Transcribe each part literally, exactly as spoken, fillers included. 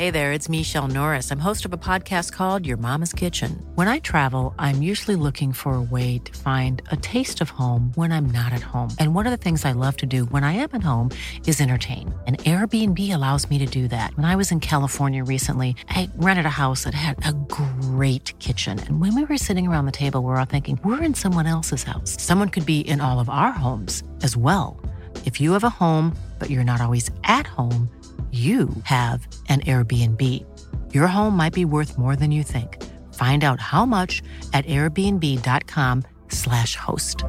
Hey there, it's Michelle Norris. I'm host of a podcast called Your Mama's Kitchen. When I travel, I'm usually looking for a way to find a taste of home when I'm not at home. And one of the things I love to do when I am at home is entertain. And Airbnb allows me to do that. When I was in California recently, I rented a house that had a great kitchen. And when we were sitting around the table, we were all thinking, we're in someone else's house. Someone could be in all of our homes as well. If you have a home, but you're not always at home, you have an Airbnb. Your home might be worth more than you think. Find out how much at airbnb.com slash host.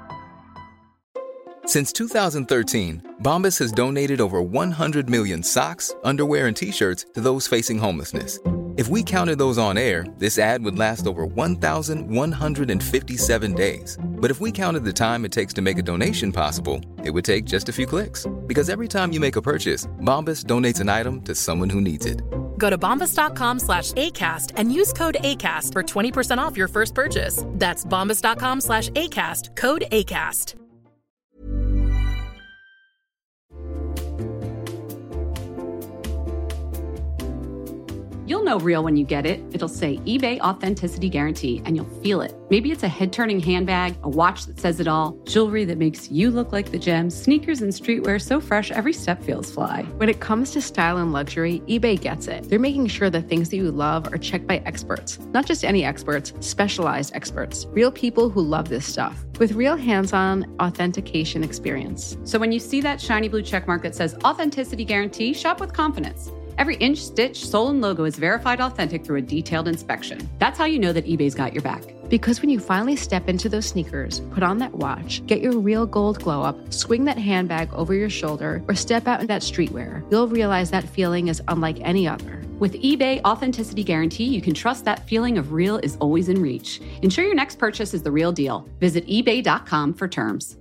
Since two thousand thirteen, Bombas has donated over one hundred million socks, underwear, and T-shirts to those facing homelessness. If we counted those on air, this ad would last over one thousand one hundred fifty-seven days. But if we counted the time it takes to make a donation possible, it would take just a few clicks. Because every time you make a purchase, Bombas donates an item to someone who needs it. Go to bombas.com slash ACAST and use code ACAST for twenty percent off your first purchase. That's bombas.com slash ACAST, code ACAST. You'll know real when you get it. It'll say eBay Authenticity Guarantee, and you'll feel it. Maybe it's a head-turning handbag, a watch that says it all, jewelry that makes you look like the gems, sneakers and streetwear so fresh every step feels fly. When it comes to style and luxury, eBay gets it. They're making sure the things that you love are checked by experts. Not just any experts, specialized experts. Real people who love this stuff. With real hands-on authentication experience. So when you see that shiny blue checkmark that says Authenticity Guarantee, shop with confidence. Every inch, stitch, sole, and logo is verified authentic through a detailed inspection. That's how you know that eBay's got your back. Because when you finally step into those sneakers, put on that watch, get your real gold glow up, swing that handbag over your shoulder, or step out in that streetwear, you'll realize that feeling is unlike any other. With eBay Authenticity Guarantee, you can trust that feeling of real is always in reach. Ensure your next purchase is the real deal. Visit ebay dot com for terms.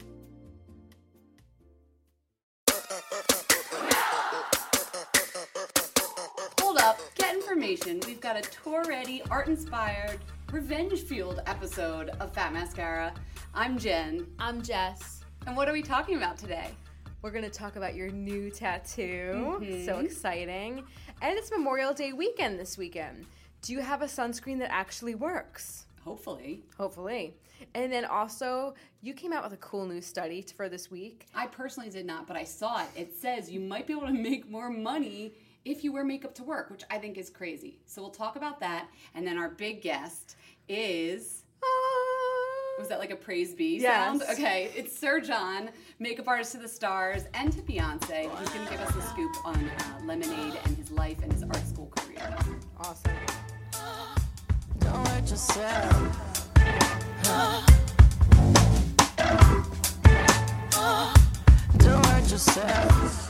We've got a tour-ready, art-inspired, revenge-fueled episode of Fat Mascara. I'm Jen. I'm Jess. And what are we talking about today? We're going to talk about your new tattoo. Mm-hmm. So exciting. And it's Memorial Day weekend this weekend. Do you have a sunscreen that actually works? Hopefully. Hopefully. And then also, you came out with a cool new study for this week. I personally did not, but I saw it. It says you might be able to make more money if you wear makeup to work, which I think is crazy. So we'll talk about that. And then our big guest is... Uh, was that like a praise bee yes. sound? Okay, it's Sir John, makeup artist to the stars and to Beyonce. He's going to give us a scoop on uh, Lemonade and his life and his art school career. Awesome. Don't hurt yourself. Don't hurt yourself.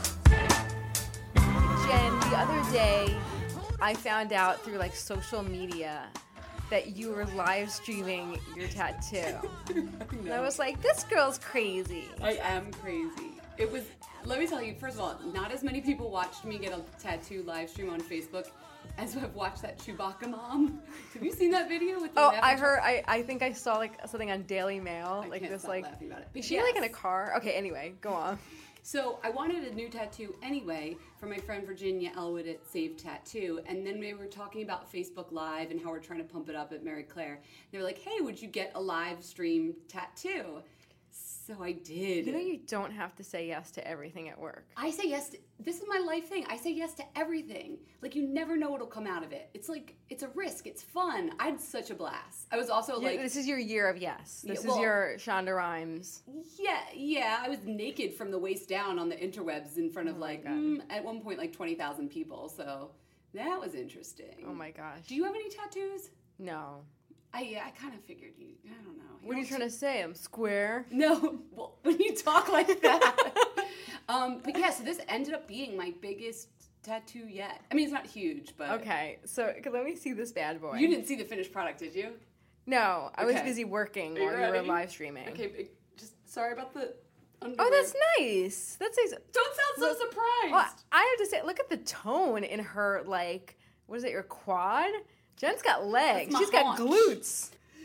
Jen, the other day, I found out through like social media that you were live streaming your tattoo. And I was like, this girl's crazy. I am crazy. It was, let me tell you, first of all, not as many people watched me get a tattoo live stream on Facebook as have watched that Chewbacca mom. Have you seen that video with the Oh, I heard, I, I think I saw like something on Daily Mail. I like can't this stop like, laughing about it. is she Yes. like in a car? Okay, anyway, go on. So I wanted a new tattoo anyway for my friend Virginia Elwood at Save Tattoo. And then we were talking about Facebook Live and how we're trying to pump it up at Mary Claire. They were like, hey, would you get a live stream tattoo? So I did. You know you don't have to say yes to everything at work. I say yes to, this is my life thing. I say yes to everything. Like, you never know what'll come out of it. It's like, it's a risk. It's fun. I had such a blast. I was also You- like... This is your year of yes. This Yeah, well- is your Shonda Rhimes. Yeah, yeah. I was naked from the waist down on the interwebs in front of Oh my like, God. mm, at one point, like twenty thousand people. So that was interesting. Oh my gosh. Do you have any tattoos? No. I yeah, I kind of figured you. I don't know. What are you trying to say? I'm square? No, well, when you talk like that. um, but yeah, so this ended up being my biggest tattoo yet. I mean, it's not huge, but Okay, so let me see this bad boy. You didn't see the finished product, did you? No, I was Okay. busy working Are you while you were ready? live streaming. Okay, but just sorry about the underwear. Oh, that's nice. That's nice. Don't sound so Look- surprised. Well, I have to say, look at the tone in her, like, what is it, your quad? Jen's got legs. That's my She's got haunch. glutes.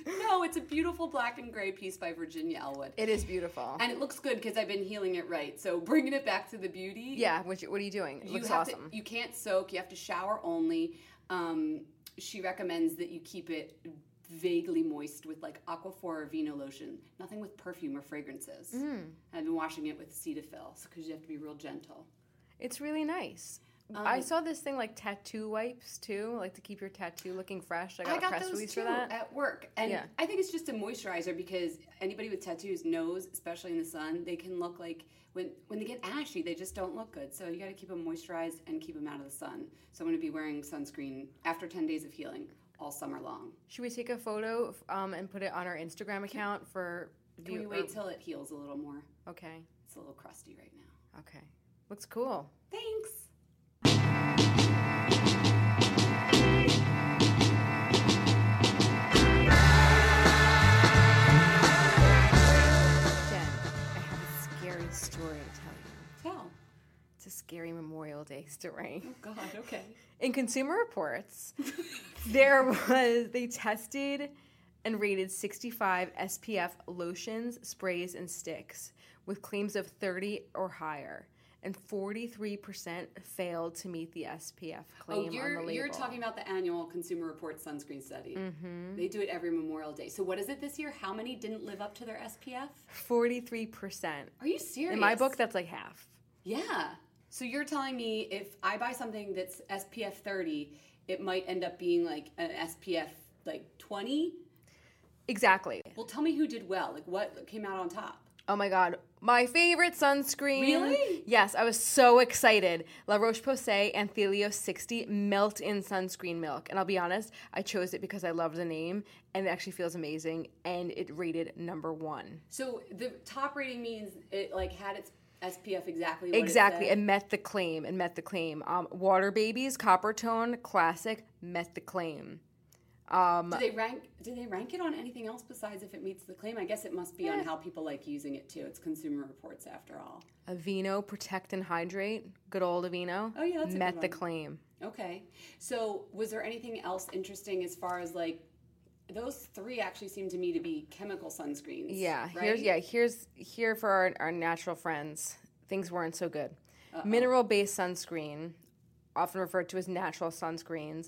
No, it's a beautiful black and gray piece by Virginia Elwood. It is beautiful. And it looks good because I've been healing it right. So bringing it back to the beauty. Yeah, what, you, what are you doing? It You looks have awesome. To, you can't soak. You have to shower only. Um, she recommends that you keep it vaguely moist with like Aquaphor or Vino lotion. Nothing with perfume or fragrances. Mm. I've been washing it with Cetaphil because you have to be real gentle. It's really nice. Um, I saw this thing like tattoo wipes too, like to keep your tattoo looking fresh. I got, I got a press those release too for that at work, and Yeah. I think it's just a moisturizer because anybody with tattoos knows, especially in the sun, they can look like when when they get ashy, they just don't look good. So you got to keep them moisturized and keep them out of the sun. So I'm going to be wearing sunscreen after ten days of healing all summer long. Should we take a photo um, and put it on our Instagram account for? Can we wait till it heals a little more? Okay. It's a little crusty right now. Okay. Looks cool. Thanks. Story to tell you. Tell. It's a scary Memorial Day story. Oh God, okay. In Consumer Reports, there was, they tested and rated sixty-five S P F lotions, sprays, and sticks with claims of thirty or higher, and forty-three percent failed to meet the S P F claim oh, you're, on the label. You're talking about the annual Consumer Reports sunscreen study. Mm-hmm. They do it every Memorial Day. So what is it this year? How many didn't live up to their S P F? forty-three percent. Are you serious? In my book, that's like half. Yeah. So you're telling me if I buy something that's S P F thirty, it might end up being like an S P F like twenty? Exactly. Well, tell me who did well. Like what came out on top? Oh my God, my favorite sunscreen. Really? Yes, I was so excited. La Roche-Posay Anthelios sixty Melt-In Sunscreen Milk. And I'll be honest, I chose it because I love the name, and it actually feels amazing, and it rated number one. So the top rating means it like had its S P F exactly what Exactly, it said? and met the claim, and met the claim. Um, Water Babies, Copper Tone, Classic, met the claim. Um, do they rank? Do they rank it on anything else besides if it meets the claim? I guess it must be yeah. on how people like using it too. It's Consumer Reports after all. Aveeno Protect and Hydrate, good old Aveeno. Oh yeah, that's a met good the one. claim. Okay, so was there anything else interesting as far as like those three actually seem to me to be chemical sunscreens? Yeah, right? here's yeah here's here for our, our natural friends. Things weren't so good. Uh-oh. Mineral-based sunscreen, often referred to as natural sunscreens.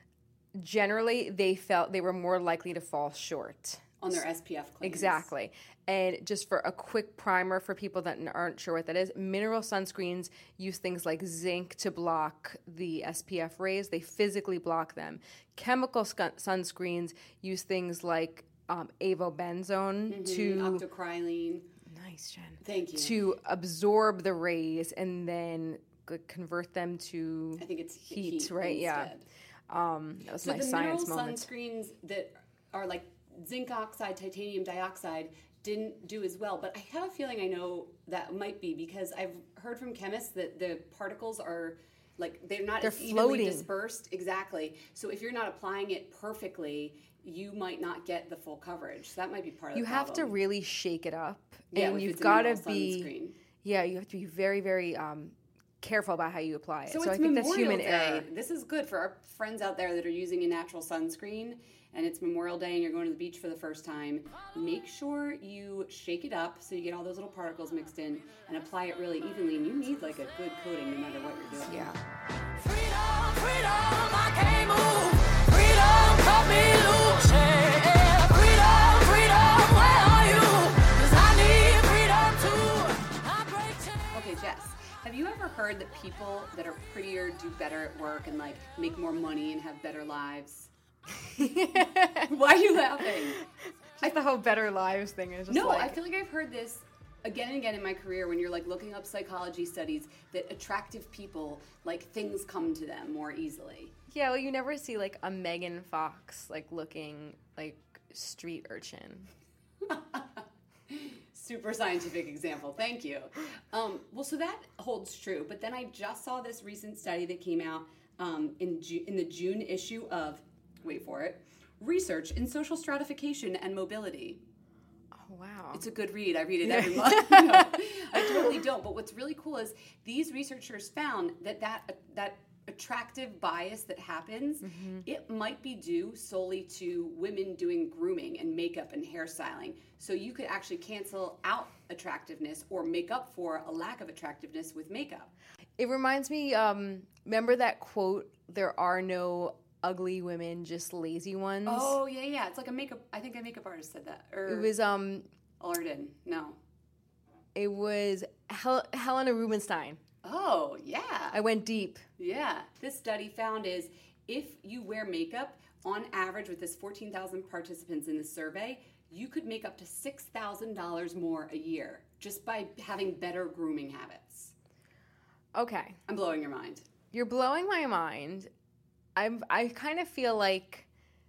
Generally, they felt they were more likely to fall short. On their S P F claims. Exactly. And just for a quick primer for people that aren't sure what that is, mineral sunscreens use things like zinc to block the S P F rays. They physically block them. Chemical sc- sunscreens use things like um, avobenzone Mm-hmm. to... Octocrylene. Nice, Jen. Thank you. To absorb the rays and then g- convert them to I think it's heat, heat right? Yeah. instead. Um, that was So my the science mineral moment. sunscreens that are like zinc oxide, titanium dioxide didn't do as well. But I have a feeling I know that might be because I've heard from chemists that the particles are like they're not They're as evenly floating. dispersed. Exactly. So if you're not applying it perfectly, you might not get the full coverage. So that might be part of You the have to problem. really shake it up, Yeah, and if you've it's a got to mineral be sunscreen. yeah, you have to be very, very um, careful about how you apply it. So, So, it's I think Memorial that's human Day. error. This is good for our friends out there that are using a natural sunscreen, and it's Memorial Day and you're going to the beach for the first time. Make sure you shake it up so you get all those little particles mixed in and apply it really evenly. And you need like a good coating no matter what you're doing. Yeah. Freedom, freedom, I can't move. Freedom, cut me loose. Yeah. Freedom, freedom, where are you? 'Cause I need freedom too. I break chains. Okay, Jess, have you ever heard that people that are prettier do better at work and like make more money and have better lives? Why are you laughing? Just the whole better lives thing is just No, like, I feel like I've heard this again and again in my career when you're like looking up psychology studies that attractive people, like things come to them more easily. yeah, well, you never see like a Megan Fox like looking like street urchin. Super scientific example. Thank you. Um, well, so that holds true. But then I just saw this recent study that came out um, in Ju- in the June issue of, wait for it, Research in Social Stratification and Mobility. Oh wow. It's a good read. I read it every month. No, I totally don't. But what's really cool is these researchers found that that, that attractive bias that happens, mm-hmm. it might be due solely to women doing grooming and makeup and hairstyling. So you could actually cancel out attractiveness or make up for a lack of attractiveness with makeup. It reminds me, um, remember that quote, there are no ugly women, just lazy ones? Oh, yeah, yeah. It's like a makeup, I think a makeup artist said that. Or it was, um... Arden, no. It was Hel- Helena Rubinstein. Oh, yeah. I went deep. Yeah. This study found is if you wear makeup, on average with this fourteen thousand participants in the survey, you could make up to six thousand dollars more a year just by having better grooming habits. Okay. I'm blowing your mind. You're blowing my mind. I'm, I kind of feel like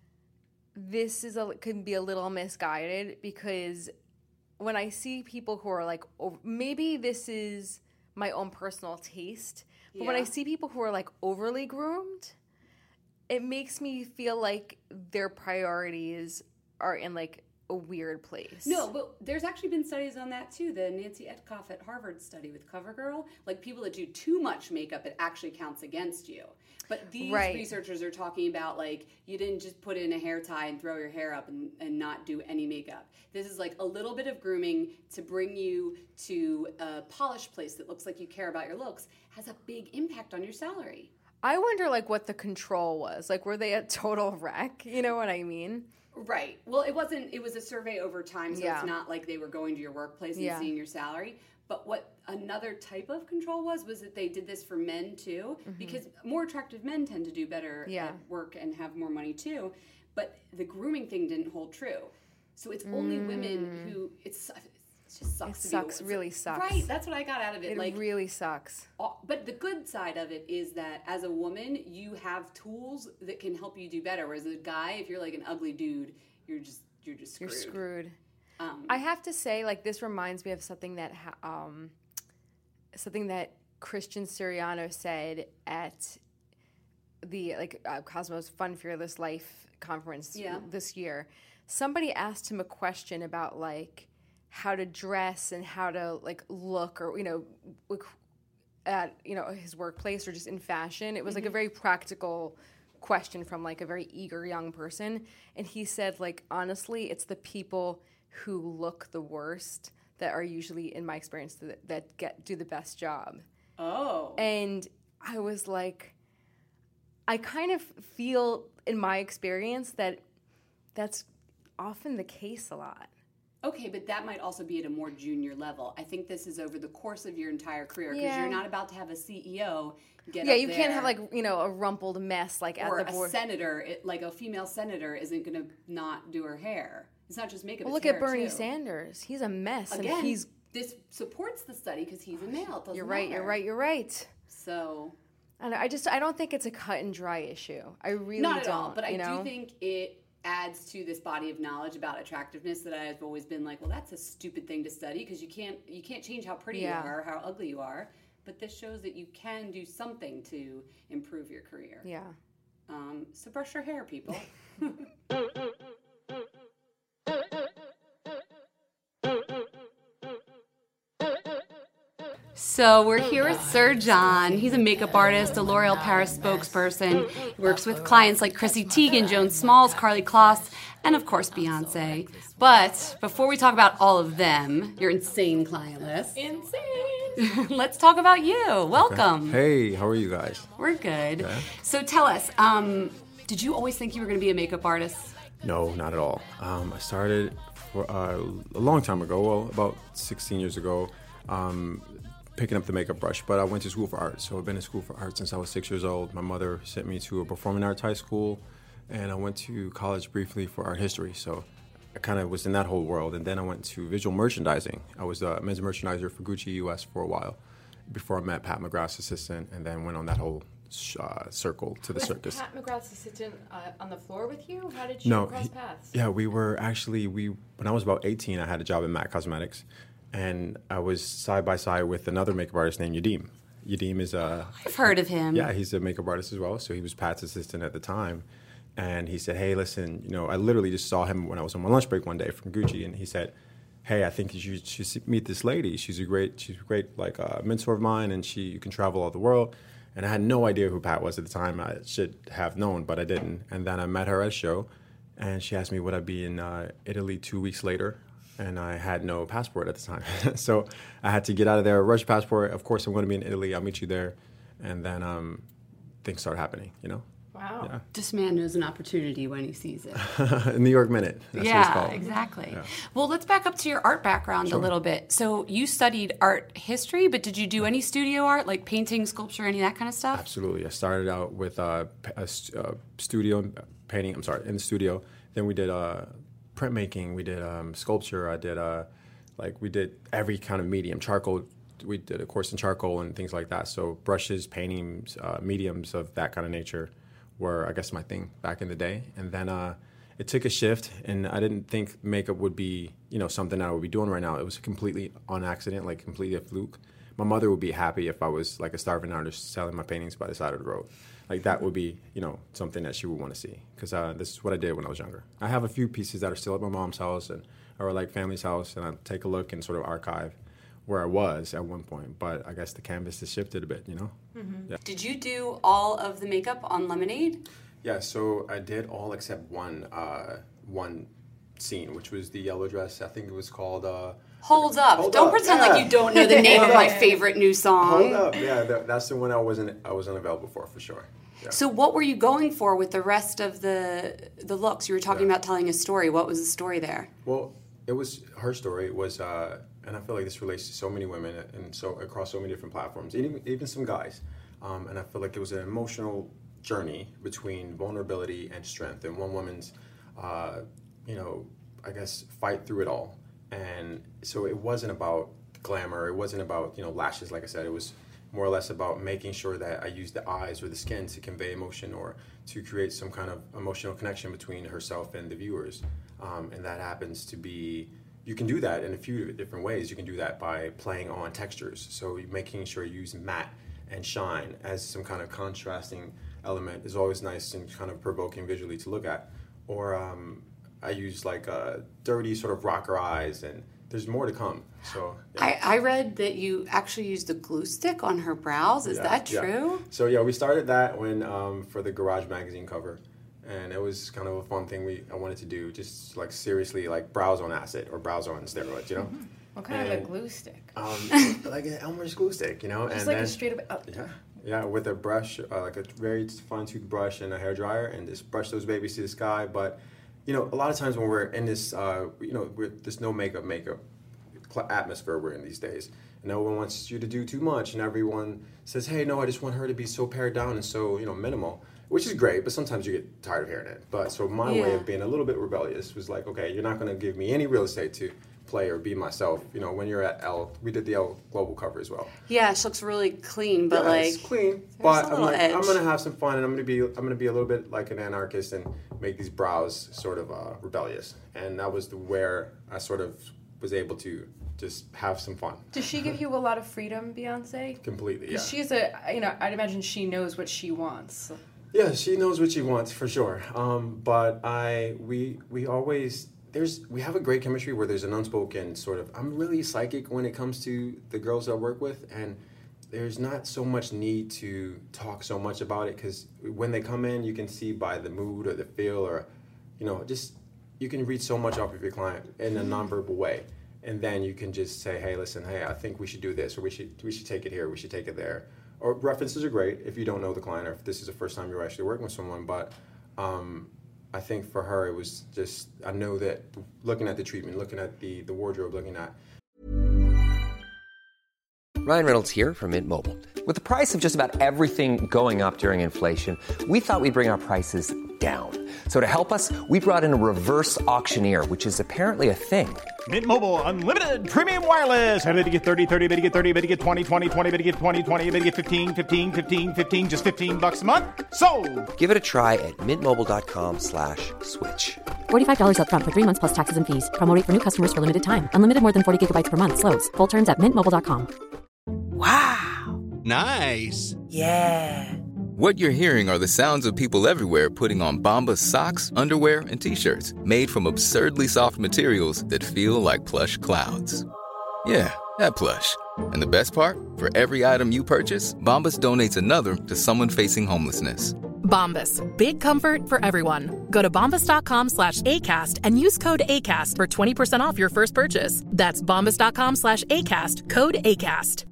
this is a, could be a little misguided because when I see people who are like, over, maybe this is my own personal taste, but yeah. when I see people who are like overly groomed, it makes me feel like their priorities are in like a weird place. No, but there's actually been studies on that too. The Nancy Etkoff at Harvard study with CoverGirl, like people that do too much makeup, it actually counts against you. But these right. researchers are talking about like you didn't just put in a hair tie and throw your hair up and, and not do any makeup. This is like a little bit of grooming to bring you to a polished place that looks like you care about your looks, has a big impact on your salary. I wonder like what the control was. Like were they a total wreck? You know what I mean? Right. Well, it wasn't, it was a survey over time, so yeah. it's not like they were going to your workplace and yeah. seeing your salary. But what another type of control was, was that they did this for men too, mm-hmm. because more attractive men tend to do better yeah. at work and have more money too. But the grooming thing didn't hold true. So it's only mm. women who, it's, it just sucks. It to sucks, be, really sucks. Right, that's what I got out of it. It like, really sucks. But the good side of it is that as a woman, you have tools that can help you do better. Whereas a guy, if you're like an ugly dude, you're just you're just screwed. You're screwed. Um, I have to say, like, this reminds me of something that ha- um, something that Christian Siriano said at the like uh, Cosmos Fun Fearless Life conference yeah. this year. Somebody asked him a question about like how to dress and how to like look, or you know, look at you know his workplace or just in fashion. It was mm-hmm. like a very practical question from like a very eager young person, and he said like honestly, it's the people who look the worst that are usually, in my experience, that, that get do the best job. Oh. And I was like, I kind of feel in my experience that that's often the case a lot. Okay, but that might also be at a more junior level. I think this is over the course of your entire career because yeah. you're not about to have a C E O get yeah, up you there, can't have like you know a rumpled mess like or at the board. a senator. It, like a female senator isn't going to not do her hair. It's not just makeup. Well, it's look hair at Bernie too. Sanders. He's a mess. Again, and he's this supports the study because he's a male. It doesn't you're right. matter. You're right. You're right. So, and I just I don't think it's a cut and dry issue. I really not don't. at all. But I you know? do think it adds to this body of knowledge about attractiveness that I've always been like, well, that's a stupid thing to study because you can't you can't change how pretty yeah. you are, how ugly you are. But this shows that you can do something to improve your career. Yeah. Um, so brush your hair, people. So we're here with Sir John. He's a makeup artist, a L'Oreal Paris spokesperson. He works with clients like Chrissy Teigen, Joan Smalls, Carly Kloss, and of course Beyonce. But before we talk about all of them, your insane client list. Insane. Let's talk about you. Welcome. Okay. Hey, how are you guys? We're good. Yeah. So tell us, um, did you always think you were going to be a makeup artist? No, not at all. Um, I started for, uh, a long time ago, well, about sixteen years ago, um, picking up the makeup brush. But I went to school for art, so I've been in school for art since I was six years old. My mother sent me to a performing arts high school, and I went to college briefly for art history. So I kind of was in that whole world. And then I went to visual merchandising. I was a men's merchandiser for Gucci U S for a while before I met Pat McGrath's assistant, and then went on that whole uh, circle to the was circus. Pat McGrath's assistant uh, on the floor with you? How did you no, cross he, paths? Yeah, we were actually, we when I was about eighteen, I had a job at MAC Cosmetics. And I was side by side with another makeup artist named Yadim. Yadim is a... I've heard of him. Yeah, he's a makeup artist as well. So he was Pat's assistant at the time. And he said, hey, listen, you know, I literally just saw him when I was on my lunch break one day from Gucci. And he said, hey, I think you should meet this lady. She's a great, she's a great like uh, mentor of mine, and she you can travel all the world. And I had no idea who Pat was at the time. I should have known, but I didn't. And then I met her at a show, and she asked me would I be in uh, Italy two weeks later. And I had no passport at the time. So I had to get out of there, rush passport. Of course, I'm going to be in Italy. I'll meet you there. And then um, things start happening, you know? Wow. Yeah. This man knows an opportunity when he sees it. New York Minute. That's yeah, what it's called. exactly. Yeah. Well, let's back up to your art background Sure. a little bit. So you studied art history, but did you do any studio art, like painting, sculpture, any of that kind of stuff? Absolutely. I started out with uh, a st- uh, studio painting. I'm sorry, in the studio. Then we did uh, printmaking. We did um, sculpture. I did uh, like we did every kind of medium. Charcoal. We did a course in charcoal and things like that. So brushes, paintings, uh, mediums of that kind of nature were, I guess, my thing back in the day. And then uh, it took a shift, and I didn't think makeup would be, you know, something that I would be doing right now. It was completely on accident, like completely a fluke. My mother would be happy if I was like a starving artist selling my paintings by the side of the road. Like that would be, you know, something that she would want to see, because uh, this is what I did when I was younger. I have a few pieces that are still at my mom's house and or like family's house, and I take a look and sort of archive where I was at one point. But I guess the canvas has shifted a bit, you know? Mm-hmm. Yeah. Did you do all of the makeup on Lemonade? Yeah, so I did all except one uh, one scene, which was the yellow dress. I think it was called... Uh, Hold Up. Hold Don't Up, pretend yeah. like you don't know the name of my favorite new song. Hold Up, yeah, that, that's the one I wasn't I was unavailable for, for sure. Yeah. So what were you going for with the rest of the the looks? You were talking Yeah. about telling a story. What was the story there? Well, it was her story was, uh, and I feel like this relates to so many women and so across so many different platforms, even even some guys. Um, and I feel like it was an emotional journey between vulnerability and strength, and one woman's, uh, you know, I guess fight through it all. And so it wasn't about glamour. It wasn't about, you know, lashes. Like I said, it was more or less about making sure that I used the eyes or the skin to convey emotion or to create some kind of emotional connection between herself and the viewers. Um, and that happens to be, you can do that in a few different ways. You can do that by playing on textures. So making sure you use matte and shine as some kind of contrasting element is always nice and kind of provoking visually to look at. Or um, I use like uh, dirty sort of rocker eyes, and there's more to come. So yeah. I, I read that you actually used a glue stick on her brows. Is Yeah, that yeah. true? So yeah, we started that when um, for the Garage magazine cover, and it was kind of a fun thing we I wanted to do, just like seriously like brows on acid or brows on steroids, you know. Mm-hmm. What kind and, of a glue stick? Um, like an Elmer's glue stick, you know. Just and like then, a straight up. Oh. Yeah, yeah, with a brush, uh, like a very fine tooth brush and a hair dryer, and just brush those babies to the sky. But you know, a lot of times when we're in this, uh, you know, with this no makeup makeup atmosphere we're in these days, and no one wants you to do too much, and everyone says, hey, no, I just want her to be so pared down and so, you know, minimal, which is great, but sometimes you get tired of hearing it. But so my Yeah. way of being a little bit rebellious was like, okay, you're not going to give me any real estate to play or be myself. You know, when you're at Elle, we did the Elle Global cover as well. Yeah, she looks really clean, but Yeah, like it's clean, a but I'm little like, edge. I'm gonna have some fun, and I'm gonna be I'm gonna be a little bit like an anarchist and make these brows sort of uh, rebellious, and that was the, where I sort of was able to just have some fun. Does she give you a lot of freedom, Beyonce? Completely, yeah. Because she's a, you know, I'd imagine she knows what she wants. Yeah, she knows what she wants for sure. Um, but I, we, we always there's we have a great chemistry where there's an unspoken sort of. I'm really psychic when it comes to the girls I work with, and there's not so much need to talk so much about it, because when they come in, you can see by the mood or the feel, or you know, just you can read so much off of your client in a nonverbal way. And then you can just say, hey, listen, hey, I think we should do this, or we should we should take it here, we should take it there. Or references are great if you don't know the client, or if this is the first time you're actually working with someone. But um, I think for her, it was just, I know that looking at the treatment, looking at the, the wardrobe, looking at... Ryan Reynolds here from Mint Mobile. With the price of just about everything going up during inflation, we thought we'd bring our prices down. So to help us, we brought in a reverse auctioneer, which is apparently a thing. Mint Mobile Unlimited Premium Wireless. How to get thirty, thirty, how to get thirty, how to get twenty, twenty, twenty, how to get twenty, twenty, how to get fifteen, fifteen, fifteen, fifteen, just fifteen bucks a month? Sold! Give it a try at mintmobile.com slash switch. forty-five dollars up front for three months plus taxes and fees. Promo rate for new customers for limited time. Unlimited more than forty gigabytes per month. Slows full terms at mint mobile dot com. Wow. Nice. Yeah. What you're hearing are the sounds of people everywhere putting on Bombas socks, underwear, and T-shirts made from absurdly soft materials that feel like plush clouds. Yeah, that plush. And the best part? For every item you purchase, Bombas donates another to someone facing homelessness. Bombas. Big comfort for everyone. Go to bombas.com slash ACAST and use code ACAST for twenty percent off your first purchase. That's bombas.com slash ACAST. Code ACAST.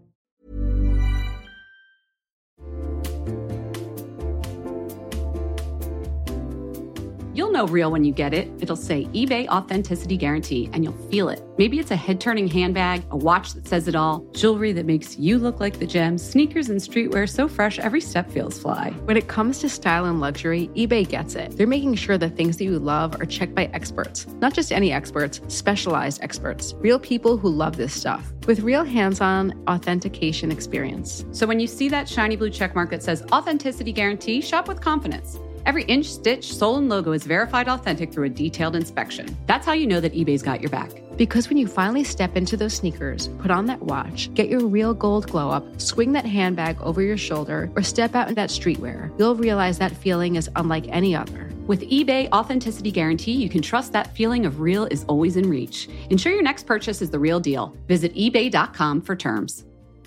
You'll know real when you get it. It'll say eBay Authenticity Guarantee, and you'll feel it. Maybe it's a head-turning handbag, a watch that says it all, jewelry that makes you look like the gem, sneakers and streetwear so fresh every step feels fly. When it comes to style and luxury, eBay gets it. They're making sure the things that you love are checked by experts. Not just any experts, specialized experts. Real people who love this stuff. With real hands-on authentication experience. So when you see that shiny blue checkmark that says Authenticity Guarantee, shop with confidence. Every inch, stitch, sole, and logo is verified authentic through a detailed inspection. That's how you know that eBay's got your back. Because when you finally step into those sneakers, put on that watch, get your real gold glow up, swing that handbag over your shoulder, or step out in that streetwear, you'll realize that feeling is unlike any other. With eBay Authenticity Guarantee, you can trust that feeling of real is always in reach. Ensure your next purchase is the real deal. Visit ebay dot com for terms.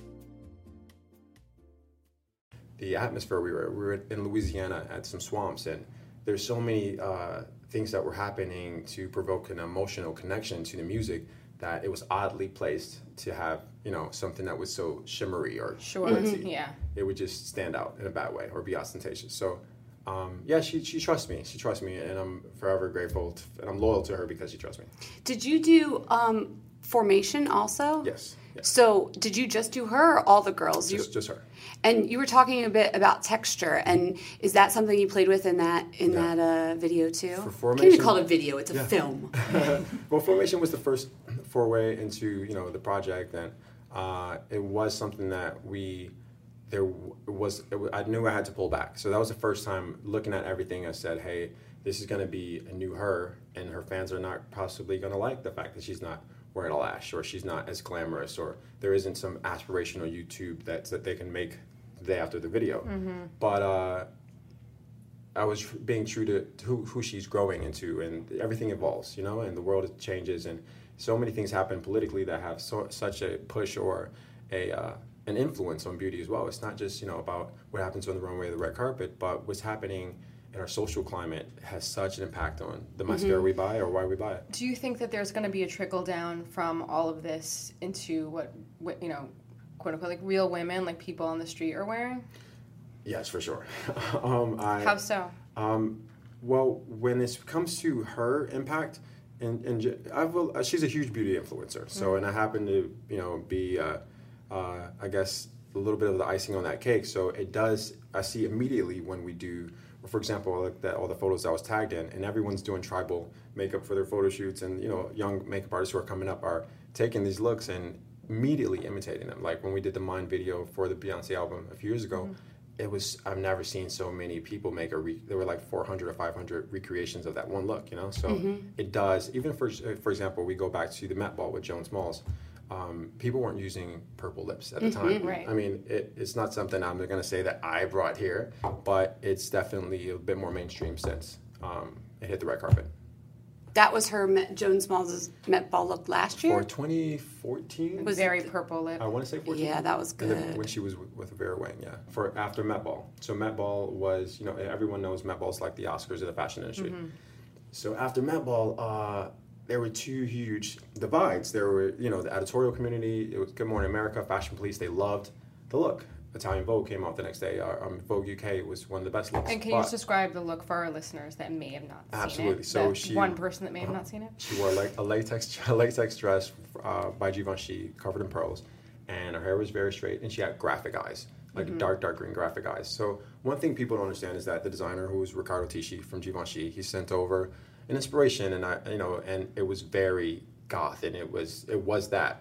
The atmosphere we were we were in Louisiana at some swamps, and there's so many uh, things that were happening to provoke an emotional connection to the music that it was oddly placed to have, you know, something that was so shimmery or Sure. glitzy. Mhm. Yeah. It would just stand out in a bad way or be ostentatious. So um, yeah, she she trusts me. She trusts me, and I'm forever grateful, to, and I'm loyal to her because she trusts me. Did you do um, Formation also? Yes. yes. So did you just do her or all the girls? Just you, just her. And you were talking a bit about texture, and is that something you played with in that in Yeah. that uh, video too? For I Formation, can't even call it a video; it's a Yeah. film. Well, Formation was the first foray into, you know, the project, and uh, it was something that we there was. It was I knew I had to pull back, so that was the first time looking at everything. I said, "Hey, this is going to be a new her, and her fans are not possibly going to like the fact that she's not wearing a lash, or she's not as glamorous, or there isn't some aspirational YouTube that that they can make the day after the video." Mm-hmm. But uh, I was being true to, to who, who she's growing into, and everything evolves, you know, and the world changes, and so many things happen politically that have so, such a push or a uh, an influence on beauty as well. It's not just, you know, about what happens on the runway or the red carpet, but what's happening in our social climate has such an impact on the mascara Mhm. we buy or why we buy it. Do you think that there's going to be a trickle down from all of this into what, what you know, quote unquote, like real women, like people on the street are wearing? Yes, for sure. um, I, How so? Um, well, when it comes to her impact, and, and j- I've, uh, she's a huge beauty influencer. So, Mhm. and I happen to, you know, be, uh, uh, I guess, a little bit of the icing on that cake. So it does, I see immediately when we do, for example, like that, all the photos I was tagged in, and everyone's doing tribal makeup for their photo shoots, and, you know, young makeup artists who are coming up are taking these looks and immediately imitating them. Like when we did the Mine video for the Beyonce album a few years ago, Mhm. it was, I've never seen so many people make a, re, there were like four hundred or five hundred recreations of that one look, you know? So Mhm. it does, even for, for example, we go back to the Met Ball with Joan Smalls. Um, people weren't using purple lips at the Mhm, time. right. I mean, it, it's not something I'm going to say that I brought here, but it's definitely a bit more mainstream since um, it hit the red carpet. That was her Met, Joan Smalls' Met Ball look last year. For twenty fourteen? Was very purple lip. I want to say fourteen. Yeah, that was And then good. when she was with, with Vera Wang, yeah. For after Met Ball. So Met Ball was, you know, everyone knows Met Ball's like the Oscars of the fashion industry. Mhm. So after Met Ball, uh, there were two huge divides. There were, you know, the editorial community, it was Good Morning America, Fashion Police, they loved the look. Italian Vogue came out the next day. Uh, um, Vogue U K was one of the best looks. And can you But just describe the look for our listeners that may have not seen Absolutely. it? So That she- one person that may have not seen it. She wore like a latex a latex dress uh, by Givenchy, covered in pearls, and her hair was very straight, and she had graphic eyes, like Mhm. dark, dark green graphic eyes. So one thing people don't understand is that the designer, who was Riccardo Tisci from Givenchy, he sent over an inspiration, and I, you know, and it was very goth, and it was it was that.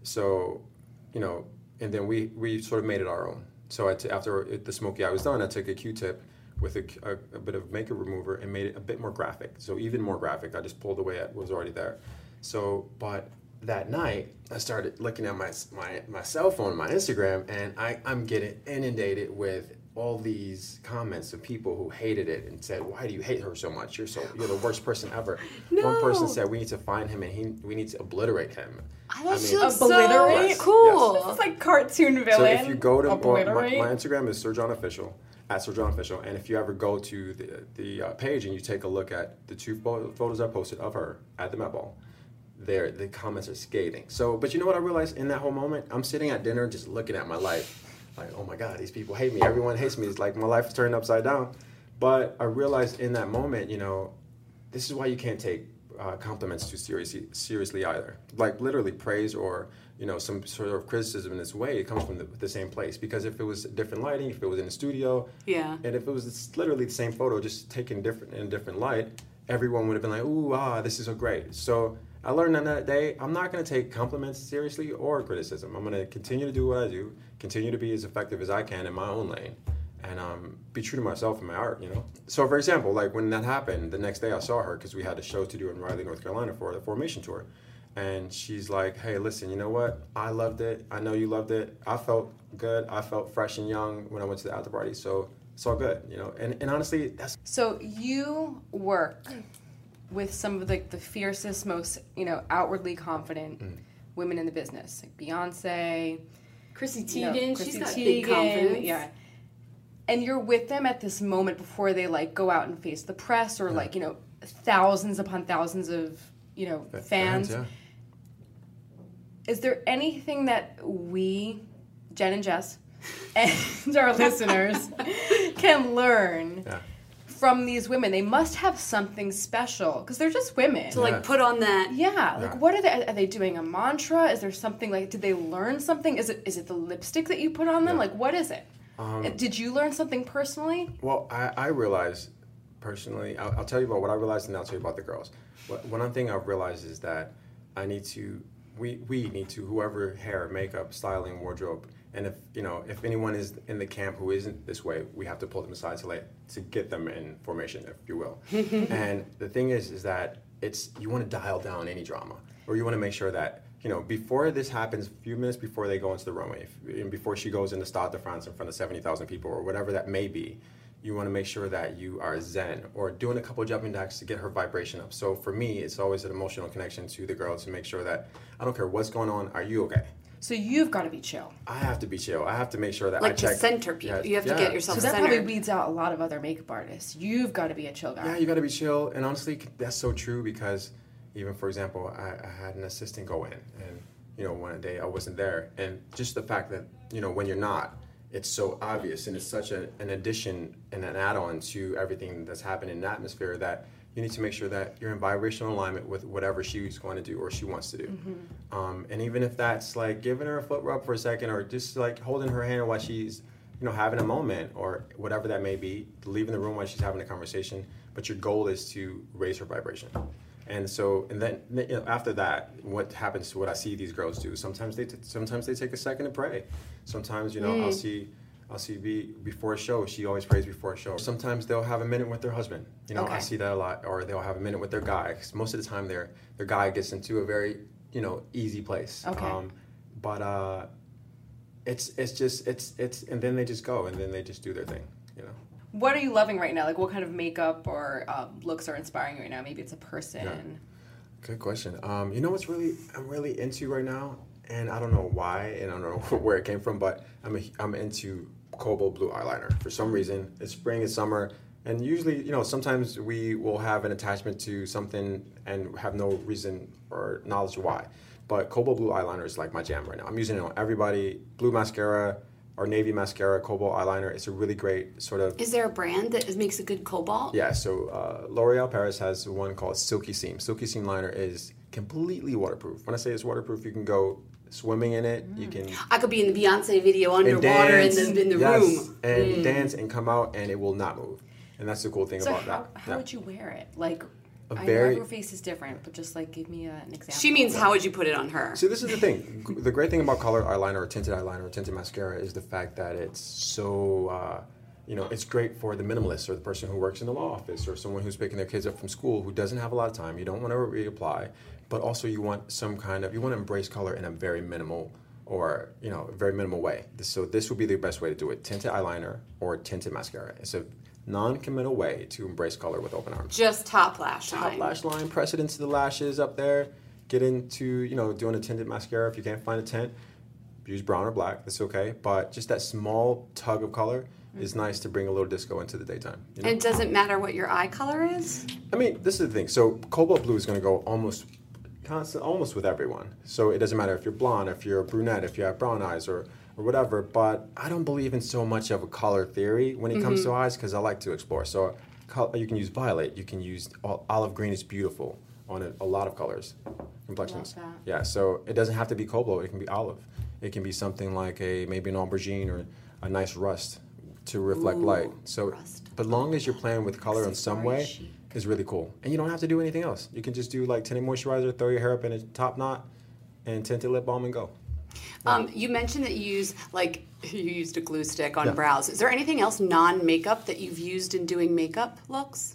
So, you know, and then we we sort of made it our own. So I t- after it, the smoky eye was done, I took a Q-tip with a, a, a bit of makeup remover and made it a bit more graphic. So even more graphic. I just pulled away at what was already there. So, but that night, I started looking at my my, my cell phone, my Instagram, and I, I'm getting inundated with all these comments of people who hated it and said, "Why do you hate her so much? You're so you're the worst person ever." No. One person said, "We need to find him and he we need to obliterate him." Oh, that I mean, feels Obliterate? so cool. This is like cartoon villain. So if you go to well, my, Obliterate. my Instagram is Sir John Official, at Sir John Official, and if you ever go to the the uh, page and you take a look at the two pho- photos I posted of her at the Met Ball, there the comments are scathing. So, but you know what I realized in that whole moment? I'm sitting at dinner just looking at my life, like, oh my God, these people hate me. Everyone hates me. It's like my life is turned upside down. But I realized in that moment, you know, this is why you can't take uh, compliments too seriously, seriously either. Like literally praise or, you know, some sort of criticism in this way, it comes from the, the same place. Because if it was different lighting, if it was in the studio, Yeah. and if it was it's literally the same photo, just taken different in a different light, everyone would have been like, ooh, ah, this is so great. So I learned on that day, I'm not going to take compliments seriously or criticism. I'm going to continue to do what I do, continue to be as effective as I can in my own lane, and um, be true to myself and my art, you know? So for example, like when that happened, the next day I saw her because we had a show to do in Raleigh, North Carolina for the Formation Tour. And she's like, hey, listen, you know what? I loved it. I know you loved it. I felt good. I felt fresh and young when I went to the after party. So it's all good, you know? And, and honestly, that's... So you work with some of the, the fiercest, most, you know, outwardly confident Mm. women in the business. Like Beyonce, Chrissy you know, Teigen, Chrissy she's got Teigen, big confidence. yeah. And you're with them at this moment before they like go out and face the press or Yeah. like, you know, thousands upon thousands of, you know, Fa- fans. fans, yeah. Is there anything that we, Jen and Jess, and our listeners can learn Yeah. from these women? They must have something special because they're just women. To like put on that. Yeah, like Yeah. what are they? Are they doing a mantra? Is there something like? Did they learn something? Is it is it the lipstick that you put on them? Yeah. Like what is it? Um, Did you learn something personally? Well, I, I realized personally, I'll, I'll tell you about what I realized and I'll tell you about the girls. What, one thing I've realized is that I need to, we, we need to, whoever hair, makeup, styling, wardrobe, and if, you know, if anyone is in the camp who isn't this way, we have to pull them aside to like, to get them in formation, if you will. And the thing is, is that it's, you want to dial down any drama, or you want to make sure that, you know, before this happens, a few minutes before they go into the runway, if, and before she goes into Stade de France in front of seventy thousand people or whatever that may be, you want to make sure that you are zen or doing a couple jumping jacks to get her vibration up. So for me, it's always an emotional connection to the girl to make sure that I don't care what's going on, are you okay? So you've got to be chill. I have to be chill. I have to make sure that Like I to check. center people. Yes, You have to yeah. get yourself So that centered. probably weeds out a lot of other makeup artists. You've got to be a chill guy. Yeah, you got to be chill. And honestly, that's so true because even, for example, I, I had an assistant go in and, you know, one day I wasn't there. And just the fact that, you know, when you're not, it's so obvious and it's such a, an addition and an add-on to everything that's happening in the atmosphere that you need to make sure that you're in vibrational alignment with whatever she's going to do or she wants to do. Mm-hmm. Um, and even if that's like giving her a foot rub for a second or just like holding her hand while she's, you know, having a moment or whatever that may be, leaving the room while she's having a conversation, but your goal is to raise her vibration. And so, and then you know, after that, what happens to what I see these girls do? Sometimes they, t- sometimes they take a second to pray. Sometimes, you know, Mm. I'll see, I'll see be, before a show. She always prays before a show. Sometimes they'll have a minute with their husband. You know, Okay. I see that a lot. Or they'll have a minute with their guy. 'Cause most of the time, their their guy gets into a very, you know, easy place. Okay. Um, but uh, it's it's just it's it's and then they just go and then they just do their thing. You know. What are you loving right now? Like what kind of makeup or um, looks are inspiring you right now? Maybe it's a person. Yeah. Good question. Um, you know what's really I'm really into right now, and I don't know why, and I don't know where it came from, but I'm a, I'm into cobalt blue eyeliner for some reason. It's spring, it's summer, and usually, you know, sometimes we will have an attachment to something and have no reason or knowledge why. But cobalt blue eyeliner is like my jam right now. I'm using it on everybody. Blue mascara or navy mascara, cobalt eyeliner. It's a really great sort of. Is there a brand that is, makes a good cobalt? Yeah, so uh, L'Oreal Paris has one called Silky Seam. Silky Seam liner is completely waterproof. When I say it's waterproof, you can go swimming in it. You can I could be in the Beyonce video underwater and in dance, the in the yes, room. and Mm. dance and come out, and it will not move. And that's the cool thing So about how, that. how Yeah. would you wear it? Like, A I very- know every face is different, but just like give me a, an example. She means how would you put it on her? See, this is the thing. The great thing about colored eyeliner or tinted eyeliner or tinted mascara is the fact that it's so, uh, you know, it's great for the minimalist or the person who works in the law office or someone who's picking their kids up from school who doesn't have a lot of time. You don't want to reapply, but also you want some kind of, you want to embrace color in a very minimal or, you know, a very minimal way. So this would be the best way to do it. Tinted eyeliner or tinted mascara. It's a non-committal way to embrace color with open arms. Just top lash line. Top lash line, press it into the lashes up there. Get into, you know, doing a tinted mascara. If you can't find a tint, use brown or black. That's okay. But just that small tug of color is nice to bring a little disco into the daytime. You know? And does it matter what your eye color is? I mean, this is the thing. So cobalt blue is going to go almost constant, almost with everyone. So it doesn't matter if you're blonde, if you're a brunette, if you have brown eyes, or or whatever. But I don't believe in so much of a color theory when it mm-hmm. comes to eyes because I like to explore. So you can use violet. You can use olive green is beautiful on a, a lot of colors, complexions. Love that. Yeah. So it doesn't have to be cobalt. It can be olive. It can be something like a maybe an aubergine or a nice rust to reflect Ooh, light. So, rust. but long as you're playing with color in some way, chic. is really cool. And you don't have to do anything else. You can just do like tinted moisturizer, throw your hair up in a top knot, and tinted lip balm and go. Um, you mentioned that you use, like, you used a glue stick on Yeah. brows. Is there anything else non-makeup that you've used in doing makeup looks?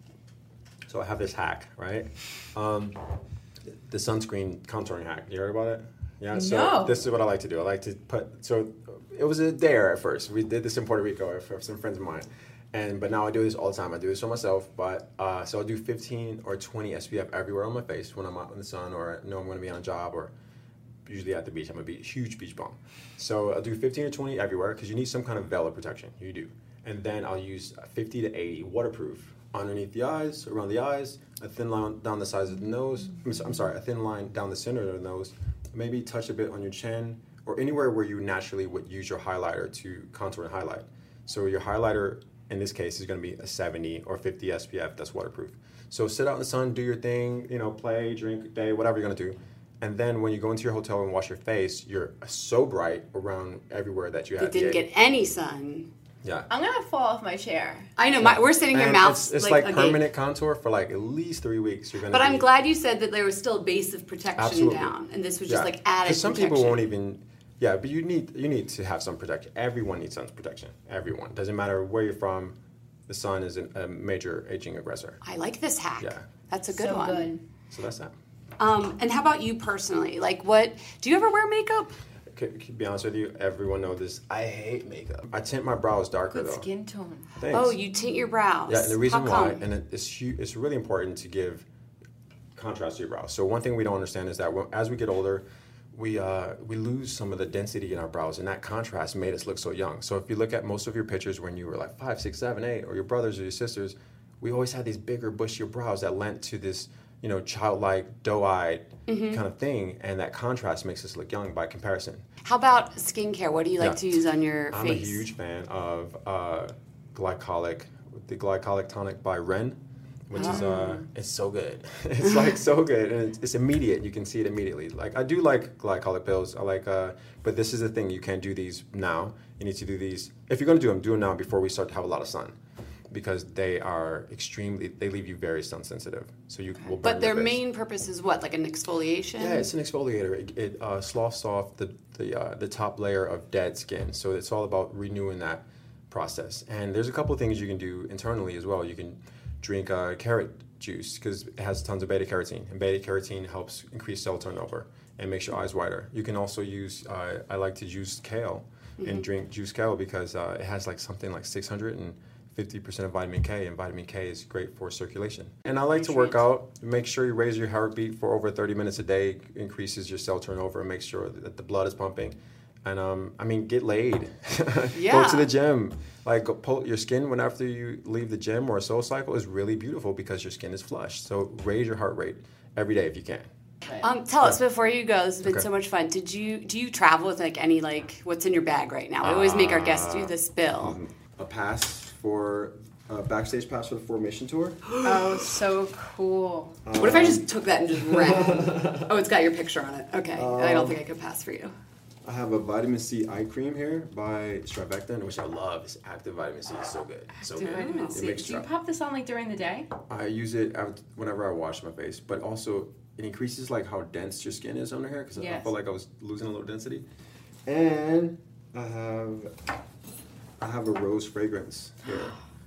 So I have this hack, right? Um, the sunscreen contouring hack. You heard about it? Yeah. So No. this is what I like to do. I like to put. So it was a dare at first. We did this in Puerto Rico for some friends of mine, and but now I do this all the time. I do this for myself. But uh, so I'll do fifteen or twenty S P F everywhere on my face when I'm out in the sun, or I know I'm going to be on a job, or usually at the beach. I'm a beach, huge beach bum. So I'll do fifteen or twenty everywhere because you need some kind of veil of protection. You do. And then I'll use fifty to eighty waterproof underneath the eyes, around the eyes, a thin line down the sides of the nose. I'm, so, I'm sorry, a thin line down the center of the nose. Maybe touch a bit on your chin or anywhere where you naturally would use your highlighter to contour and highlight. So your highlighter, in this case, is going to be a seventy or fifty S P F that's waterproof. So sit out in the sun, do your thing, you know, play, drink, day, whatever you're going to do. And then when you go into your hotel and wash your face, you're so bright around everywhere that you have. It didn't the, get any sun. Yeah. I'm gonna fall off my chair. I know. My, we're sitting here, And mouths It's, it's like, like, agape. permanent contour for like at least three weeks. You're gonna. But be, I'm glad you said that there was still a base of protection Absolutely. down, and this was Yeah. just like added Because some protection. people won't even. Yeah, but you need you need to have sun protection. Everyone needs sun protection. Everyone. Doesn't matter where you're from. The sun is an, a major aging aggressor. I like this hack. Yeah. That's a good So one. good. So that's that. Um, and how about you personally? Like, what do you ever wear makeup? To be honest with you, everyone knows this. I hate makeup. I tint my brows darker Good though. skin tone. Thanks. Oh, you tint your brows. Yeah, and the reason How why, come? and it, it's hu- it's really important to give contrast to your brows. So one thing we don't understand is that when, as we get older, we uh, we lose some of the density in our brows, and that contrast made us look so young. So if you look at most of your pictures when you were like five, six, seven, eight, or your brothers or your sisters, we always had these bigger, bushier brows that lent to this, you know, childlike, doe-eyed Mhm. kind of thing, and that contrast makes us look young by comparison. How about skincare? What do you like Yeah. to use on your I'm face? a huge fan of uh, glycolic, the glycolic tonic by Ren, which is uh, it's so good. It's like so good, and it's, it's immediate. You can see it immediately. Like I do like glycolic pills. I like, uh, but this is the thing. You can't do these now. You need to do these if you're gonna do them. Do them now before we start to have a lot of sun, because they are extremely. They leave you very sun sensitive. So you will burn But their your face. main purpose is what? Like an exfoliation? Yeah, it's an exfoliator. It, it uh, sloughs off the the uh, the top layer of dead skin. So it's all about renewing that process. And there's a couple of things you can do internally as well. You can drink uh, carrot juice because it has tons of beta carotene, and beta carotene helps increase cell turnover and makes your eyes whiter. You can also use. Uh, I like to juice kale Mm-hmm. and drink juice kale because uh, it has like something like six hundred fifty percent of vitamin K, and vitamin K is great for circulation. And I like to work out. Make sure you raise your heartbeat for over thirty minutes a day, increases your cell turnover, and make sure that the blood is pumping. And um, I mean, get laid. Yeah. Go to the gym. Like, go pull your skin when after you leave the gym or a soul cycle is really beautiful because your skin is flushed. So raise your heart rate every day if you can. Um, tell us before you go. This has been Okay. so much fun. Did you do you travel with like any like what's in your bag right now? We always make our guests do the spill. A pass for a backstage pass for the Formation Tour. Oh, so cool. What if I just took that and just ran? Oh, it's got your picture on it. Okay, I don't think I could pass for you. I have a vitamin C eye cream here by Strivectin, which I love. It's active vitamin C. It's so good. So Do good. vitamin It C. makes Do you tri- pop this on like during the day? I use it out- whenever I wash my face, but also it increases like how dense your skin is under here because I Yes. felt like I was losing a little density. And I have I have a rose fragrance here.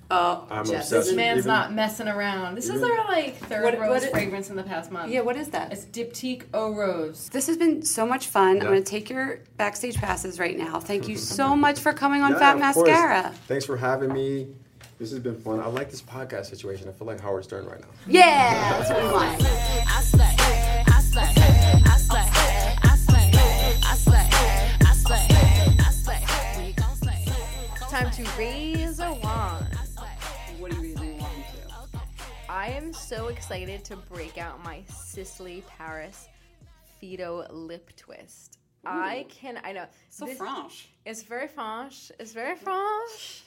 Oh, I'm Jess, obsessed. this man's Even- not messing around. This is even- our like third What- rose what it- fragrance in the past month. Yeah, what is that? It's Diptyque Eau Rose. This has been so much fun. Yeah. I'm going to take your backstage passes right now. Thank you so much for coming on Yeah, Fat of course. Mascara. Thanks for having me. This has been fun. I like this podcast situation. I feel like Howard Stern right now. Yeah, that's what we want. I slay, I slay, I slay, I slay, I slay, I slay, I slay. We gon' slay. Time to raise a wand. What are you raising on to? I am so excited to break out my Sisley Paris Fido lip twist. Ooh. I can, I know. So this- French. It's very French. It's very French.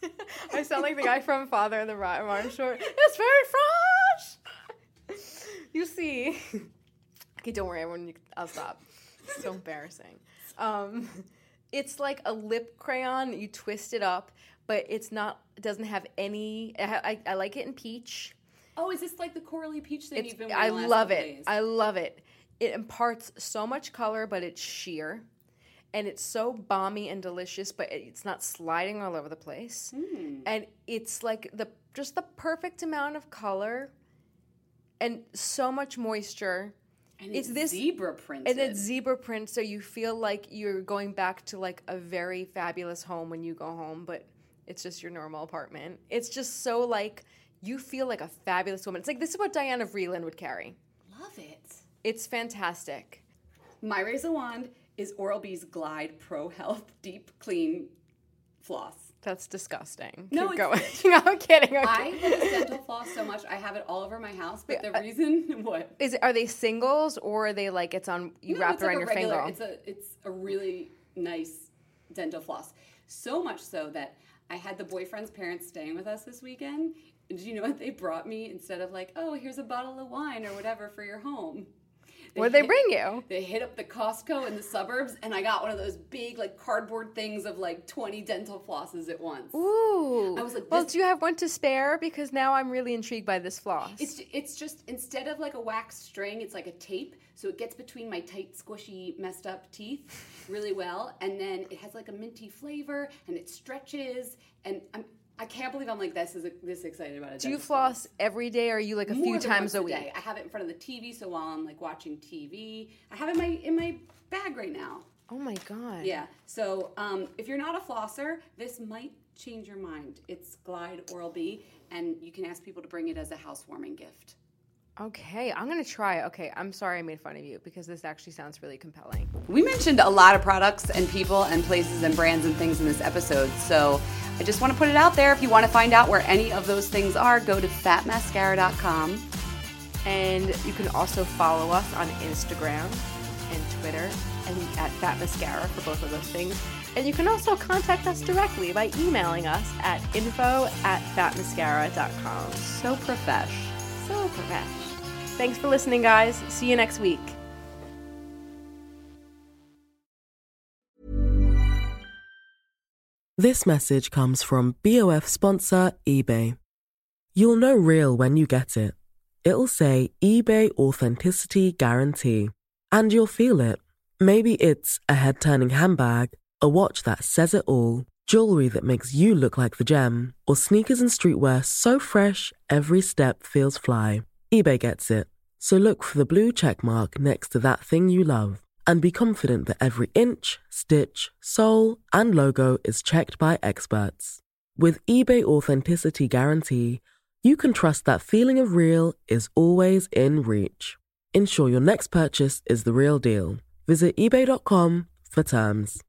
I sound like the guy from Father of the Rhyme Martin Short. It's very French. You see. Okay, don't worry, everyone. I'll stop. It's so embarrassing. Um, it's like a lip crayon. You twist it up, but it's not. It doesn't have any. I, I, I like it in peach. Oh, is this like the corally peach thing It's, you've been wearing I the last love couple it. days? I love it. It imparts so much color, but it's sheer. And it's so balmy and delicious, but it's not sliding all over the place. Mm. And it's like the just the perfect amount of color and so much moisture. And it's, this zebra printed. And it's zebra print, so you feel like you're going back to like a very fabulous home when you go home, but it's just your normal apartment. It's just so like you feel like a fabulous woman. It's like this is what Diana Vreeland would carry. Love it. It's fantastic. My razor wand is Oral-B's Glide Pro Health Deep Clean Floss. That's disgusting. No, Keep it's- going. I'm kidding. I'm I kidding. love dental floss so much. I have it all over my house. But the reason, what? Is it, are they singles or are they like it's on you No, wrap it's it like around a your regular, finger? It's a it's a really nice dental floss. So much so that I had the boyfriend's parents staying with us this weekend. And do you know what they brought me instead of like, oh, here's a bottle of wine or whatever for your home? What'd they hit- bring you? They hit up the Costco in the suburbs, and I got one of those big, like, cardboard things of, like, twenty dental flosses at once. Ooh. I was like, well, this- do you have one to spare? Because now I'm really intrigued by this floss. It's it's just, instead of, like, a wax string, it's like a tape, so it gets between my tight, squishy, messed up teeth really well, and then it has, like, a minty flavor, and it stretches, and I'm, I can't believe I'm, like, this is this excited about it. Do you floss every day, or are you like a More few than times once a week? day. I have it in front of the T V, so while I'm like watching T V, I have it in my in my bag right now. Oh my god. Yeah. So um, if you're not a flosser, this might change your mind. It's Glide Oral-B, and you can ask people to bring it as a housewarming gift. Okay, I'm gonna try it. Okay, I'm sorry I made fun of you because this actually sounds really compelling. We mentioned a lot of products and people and places and brands and things in this episode, so I just want to put it out there. If you want to find out where any of those things are, go to fat mascara dot com. And you can also follow us on Instagram and Twitter and at Fat Mascara for both of those things. And you can also contact us directly by emailing us at info at fat mascara dot com. So profesh. So profesh. Thanks for listening, guys. See you next week. This message comes from B O F sponsor eBay. You'll know real when you get it. It'll say eBay Authenticity Guarantee. And you'll feel it. Maybe it's a head-turning handbag, a watch that says it all, jewelry that makes you look like the gem, or sneakers and streetwear so fresh every step feels fly. eBay gets it. So look for the blue check mark next to that thing you love. And be confident that every inch, stitch, sole, and logo is checked by experts. With eBay Authenticity Guarantee, you can trust that feeling of real is always in reach. Ensure your next purchase is the real deal. Visit ebay dot com for terms.